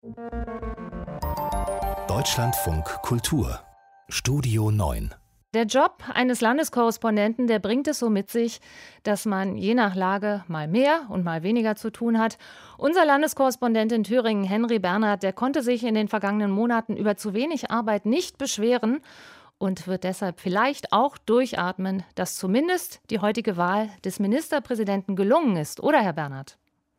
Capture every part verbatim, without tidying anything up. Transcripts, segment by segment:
Deutschlandfunk Kultur Studio neun. Der Job eines Landeskorrespondenten, der bringt es so mit sich, dass man je nach Lage mal mehr und mal weniger zu tun hat. Unser Landeskorrespondent in Thüringen, Henry Bernhard, der konnte sich in den vergangenen Monaten über zu wenig Arbeit nicht beschweren und wird deshalb vielleicht auch durchatmen, dass zumindest die heutige Wahl des Ministerpräsidenten gelungen ist. Oder, Herr Bernhard?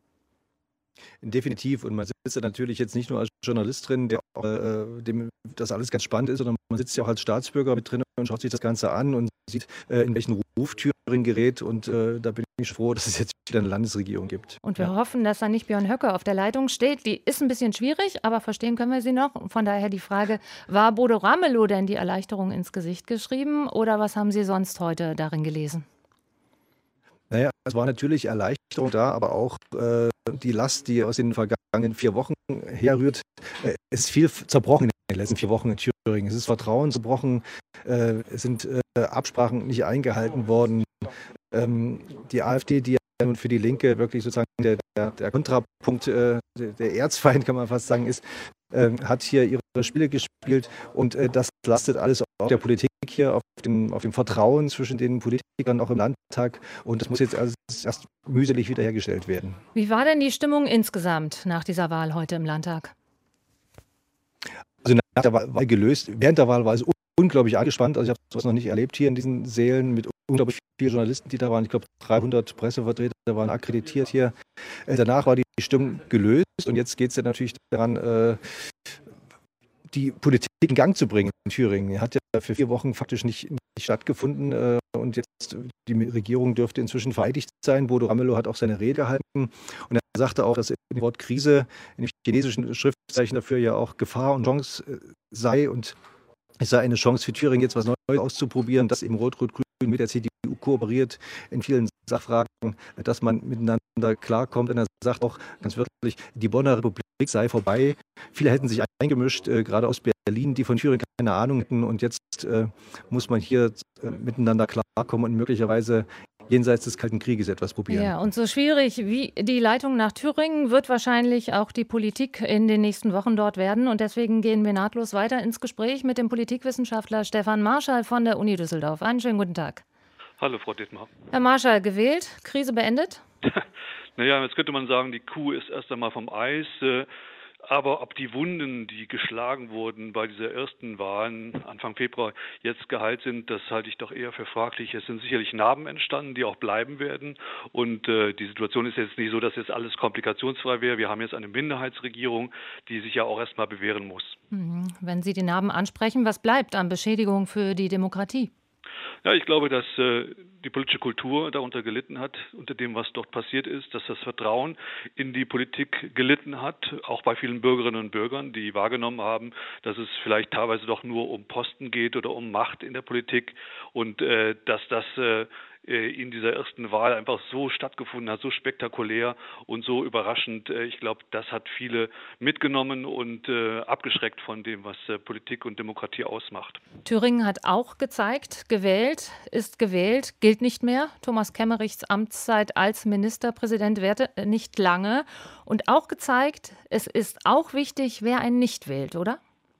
Definitiv. Und man sitzt ja natürlich jetzt nicht nur als Journalist drin, der auch, äh, dem das alles ganz spannend ist, sondern man sitzt ja auch als Staatsbürger mit drin und schaut sich das Ganze an und sieht, äh, in welchen Ruf Thüringen gerät. Und äh, da bin ich froh, dass es jetzt wieder eine Landesregierung gibt. Und wir ja. hoffen, dass da nicht Björn Höcke auf der Leitung steht. Die ist ein bisschen schwierig, aber verstehen können wir sie noch. Und von daher die Frage, war Bodo Ramelow denn die Erleichterung ins Gesicht geschrieben oder was haben Sie sonst heute darin gelesen? Naja, es war natürlich Erleichterung da, aber auch äh, die Last, die aus den vergangenen vier Wochen herrührt, äh, ist viel zerbrochen in den letzten vier Wochen in Thüringen. Es ist Vertrauen zerbrochen, äh, es sind äh, Absprachen nicht eingehalten worden. Ähm, die AfD, die ja nun für die Linke wirklich sozusagen der, der, der Kontrapunkt, äh, der Erzfeind, kann man fast sagen, ist, äh, hat hier ihre Spiele gespielt und äh, das lastet alles auf der Politik hier, auf dem, auf dem Vertrauen zwischen den Politikern auch im Landtag und das muss jetzt alles erst mühselig wiederhergestellt werden. Wie war denn die Stimmung insgesamt nach dieser Wahl heute im Landtag? Also nach der Wahl gelöst, während der Wahl war es unglaublich angespannt, also ich habe sowas noch nicht erlebt hier in diesen Sälen mit unglaublich vielen Journalisten, die da waren, ich glaube dreihundert Pressevertreter waren akkreditiert hier. Äh, danach war die Stimmung gelöst und jetzt geht es ja natürlich daran, äh, die Politik in Gang zu bringen in Thüringen. Hat ja für vier Wochen faktisch nicht, nicht stattgefunden äh, und jetzt die Regierung dürfte inzwischen vereidigt sein. Bodo Ramelow hat auch seine Rede gehalten und er sagte auch, dass in dem Wort Krise in dem chinesischen Schriftzeichen dafür ja auch Gefahr und Chance äh, sei und es sei eine Chance für Thüringen, jetzt was Neues auszuprobieren, dass eben Rot-Rot-Grün mit der C D U kooperiert in vielen Sachfragen, dass man miteinander klarkommt. Und er sagt auch ganz wörtlich, die Bonner Republik sei vorbei. Viele hätten sich eingemischt, äh, gerade aus Berlin, die von Thüringen keine Ahnung hätten. Und jetzt äh, muss man hier äh, miteinander klarkommen und möglicherweise jenseits des Kalten Krieges etwas probieren. Ja, und so schwierig wie die Leitung nach Thüringen wird wahrscheinlich auch die Politik in den nächsten Wochen dort werden. Und deswegen gehen wir nahtlos weiter ins Gespräch mit dem Politikwissenschaftler Stefan Marschall von der Uni Düsseldorf. Einen schönen guten Tag. Hallo, Frau Dittmar. Herr Marschall, gewählt, Krise beendet? Naja, jetzt könnte man sagen, die Kuh ist erst einmal vom Eis. Aber ob die Wunden, die geschlagen wurden bei dieser ersten Wahlen Anfang Februar, jetzt geheilt sind, das halte ich doch eher für fraglich. Es sind sicherlich Narben entstanden, die auch bleiben werden. Und äh, die Situation ist jetzt nicht so, dass jetzt alles komplikationsfrei wäre. Wir haben jetzt eine Minderheitsregierung, die sich ja auch erstmal bewähren muss. Wenn Sie die Narben ansprechen, was bleibt an Beschädigung für die Demokratie? Ja, ich glaube, dass äh, die politische Kultur darunter gelitten hat, unter dem, was dort passiert ist, dass das Vertrauen in die Politik gelitten hat, auch bei vielen Bürgerinnen und Bürgern, die wahrgenommen haben, dass es vielleicht teilweise doch nur um Posten geht oder um Macht in der Politik und äh, dass das äh, in dieser ersten Wahl einfach so stattgefunden hat, so spektakulär und so überraschend. Ich glaube, das hat viele mitgenommen und äh, abgeschreckt von dem, was äh, Politik und Demokratie ausmacht. Thüringen hat auch gezeigt, gewählt ist gewählt, gilt nicht mehr. Thomas Kemmerichs Amtszeit als Ministerpräsident währte nicht lange. Und auch gezeigt, es ist auch wichtig, wer einen nicht wählt, oder?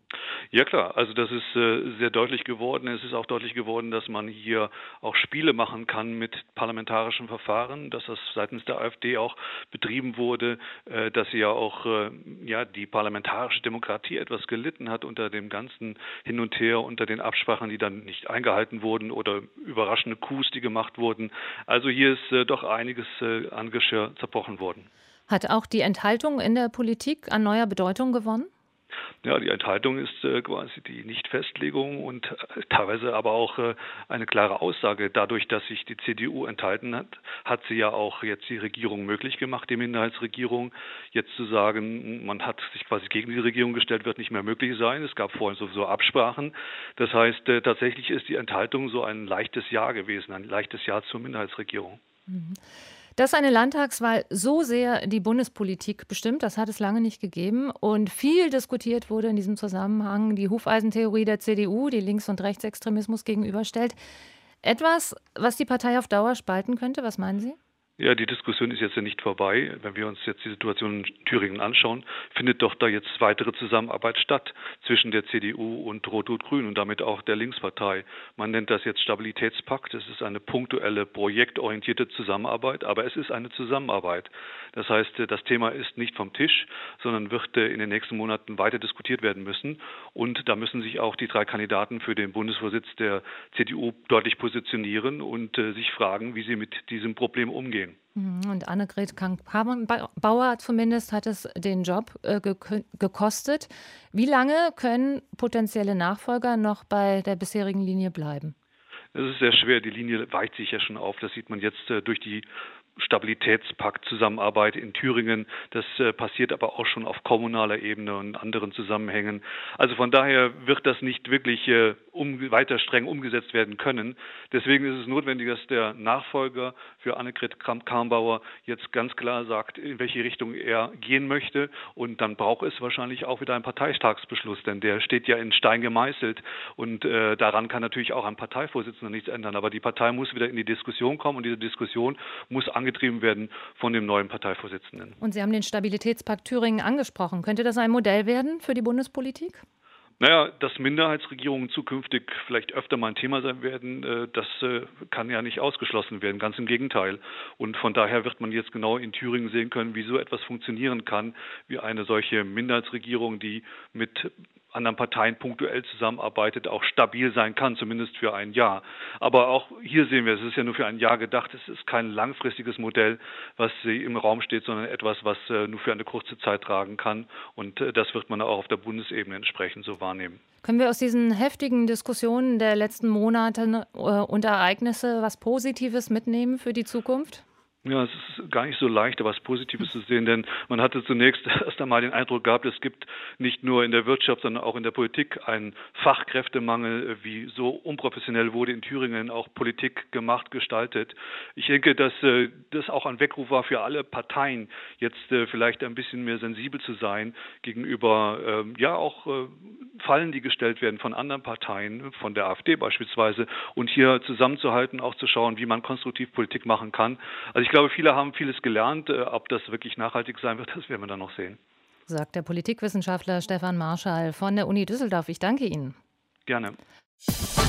Ja klar, also das ist äh, sehr deutlich geworden. Es ist auch deutlich geworden, dass man hier auch Spiele machen kann mit parlamentarischen Verfahren, dass das seitens der AfD auch betrieben wurde, äh, dass sie ja auch äh, ja die parlamentarische Demokratie etwas gelitten hat unter dem ganzen Hin und Her, unter den Absprachen, die dann nicht eingehalten wurden oder überraschende Coups, die gemacht wurden. Also hier ist äh, doch einiges äh, an Geschirr zerbrochen worden. Hat auch die Enthaltung in der Politik an neuer Bedeutung gewonnen? Ja, die Enthaltung ist äh, quasi die Nichtfestlegung und äh, teilweise aber auch äh, eine klare Aussage. Dadurch, dass sich die C D U enthalten hat, hat sie ja auch jetzt die Regierung möglich gemacht, die Minderheitsregierung. Jetzt zu sagen, man hat sich quasi gegen die Regierung gestellt, wird nicht mehr möglich sein. Es gab vorhin sowieso Absprachen. Das heißt, äh, tatsächlich ist die Enthaltung so ein leichtes Ja gewesen, ein leichtes Ja zur Minderheitsregierung. Mhm. Dass eine Landtagswahl so sehr die Bundespolitik bestimmt, das hat es lange nicht gegeben. Und viel diskutiert wurde in diesem Zusammenhang die Hufeisentheorie der C D U, die Links- und Rechtsextremismus gegenüberstellt. Etwas, was die Partei auf Dauer spalten könnte, was meinen Sie? Ja, die Diskussion ist jetzt ja nicht vorbei. Wenn wir uns jetzt die Situation in Thüringen anschauen, findet doch da jetzt weitere Zusammenarbeit statt zwischen der C D U und Rot-Rot-Grün und damit auch der Linkspartei. Man nennt das jetzt Stabilitätspakt. Es ist eine punktuelle, projektorientierte Zusammenarbeit, aber es ist eine Zusammenarbeit. Das heißt, das Thema ist nicht vom Tisch, sondern wird in den nächsten Monaten weiter diskutiert werden müssen. Und da müssen sich auch die drei Kandidaten für den Bundesvorsitz der C D U deutlich positionieren und sich fragen, wie sie mit diesem Problem umgehen. Und Annegret Kramp-Karrenbauer zumindest hat es den Job äh, gek- gekostet. Wie lange können potenzielle Nachfolger noch bei der bisherigen Linie bleiben? Es ist sehr schwer. Die Linie weicht sich ja schon auf. Das sieht man jetzt äh, durch die Stabilitätspakt-Zusammenarbeit in Thüringen. Das äh, passiert aber auch schon auf kommunaler Ebene und anderen Zusammenhängen. Also von daher wird das nicht wirklich äh, um, weiter streng umgesetzt werden können. Deswegen ist es notwendig, dass der Nachfolger für Annegret Kramp-Karrenbauer jetzt ganz klar sagt, in welche Richtung er gehen möchte. Und dann braucht es wahrscheinlich auch wieder einen Parteitagsbeschluss, denn der steht ja in Stein gemeißelt. Und äh, daran kann natürlich auch ein Parteivorsitzender nichts ändern. Aber die Partei muss wieder in die Diskussion kommen und diese Diskussion muss angetrieben werden von dem neuen Parteivorsitzenden. Und Sie haben den Stabilitätspakt Thüringen angesprochen. Könnte das ein Modell werden für die Bundespolitik? Naja, dass Minderheitsregierungen zukünftig vielleicht öfter mal ein Thema sein werden, das kann ja nicht ausgeschlossen werden, ganz im Gegenteil. Und von daher wird man jetzt genau in Thüringen sehen können, wie so etwas funktionieren kann, wie eine solche Minderheitsregierung, die mit anderen Parteien punktuell zusammenarbeitet, auch stabil sein kann, zumindest für ein Jahr. Aber auch hier sehen wir, es ist ja nur für ein Jahr gedacht, es ist kein langfristiges Modell, was im Raum steht, sondern etwas, was nur für eine kurze Zeit tragen kann. Und das wird man auch auf der Bundesebene entsprechend so wahrnehmen. Können wir aus diesen heftigen Diskussionen der letzten Monate äh, und Ereignisse was Positives mitnehmen für die Zukunft? Ja, es ist gar nicht so leicht, was Positives zu sehen, denn man hatte zunächst erst einmal den Eindruck gehabt, es gibt nicht nur in der Wirtschaft, sondern auch in der Politik einen Fachkräftemangel, wie so unprofessionell wurde in Thüringen auch Politik gemacht, gestaltet. Ich denke, dass äh, das auch ein Weckruf war für alle Parteien, jetzt äh, vielleicht ein bisschen mehr sensibel zu sein gegenüber äh, ja auch äh, Fallen, die gestellt werden von anderen Parteien, von der AfD beispielsweise, und hier zusammenzuhalten, auch zu schauen, wie man konstruktiv Politik machen kann. Also ich Ich glaube, viele haben vieles gelernt. Ob das wirklich nachhaltig sein wird, das werden wir dann noch sehen. Sagt der Politikwissenschaftler Stefan Marschall von der Uni Düsseldorf. Ich danke Ihnen. Gerne.